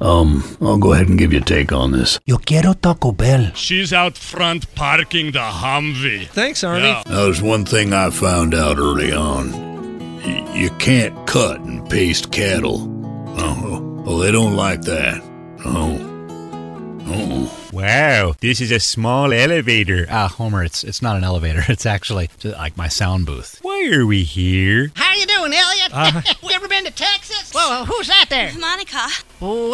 I'll go ahead and give you a take on this. Yo quiero Taco Bell. She's out front parking the Humvee. Thanks, Arnie. Yeah. Now, there's one thing I found out early on. You can't cut and paste cattle. Oh, they don't like that. Oh. Wow, this is a small elevator. Homer, it's not an elevator. It's actually just like my sound booth. Why are we here? How you doing, Elliot? You ever been to Texas? Whoa, who's that there? Monica. Oh,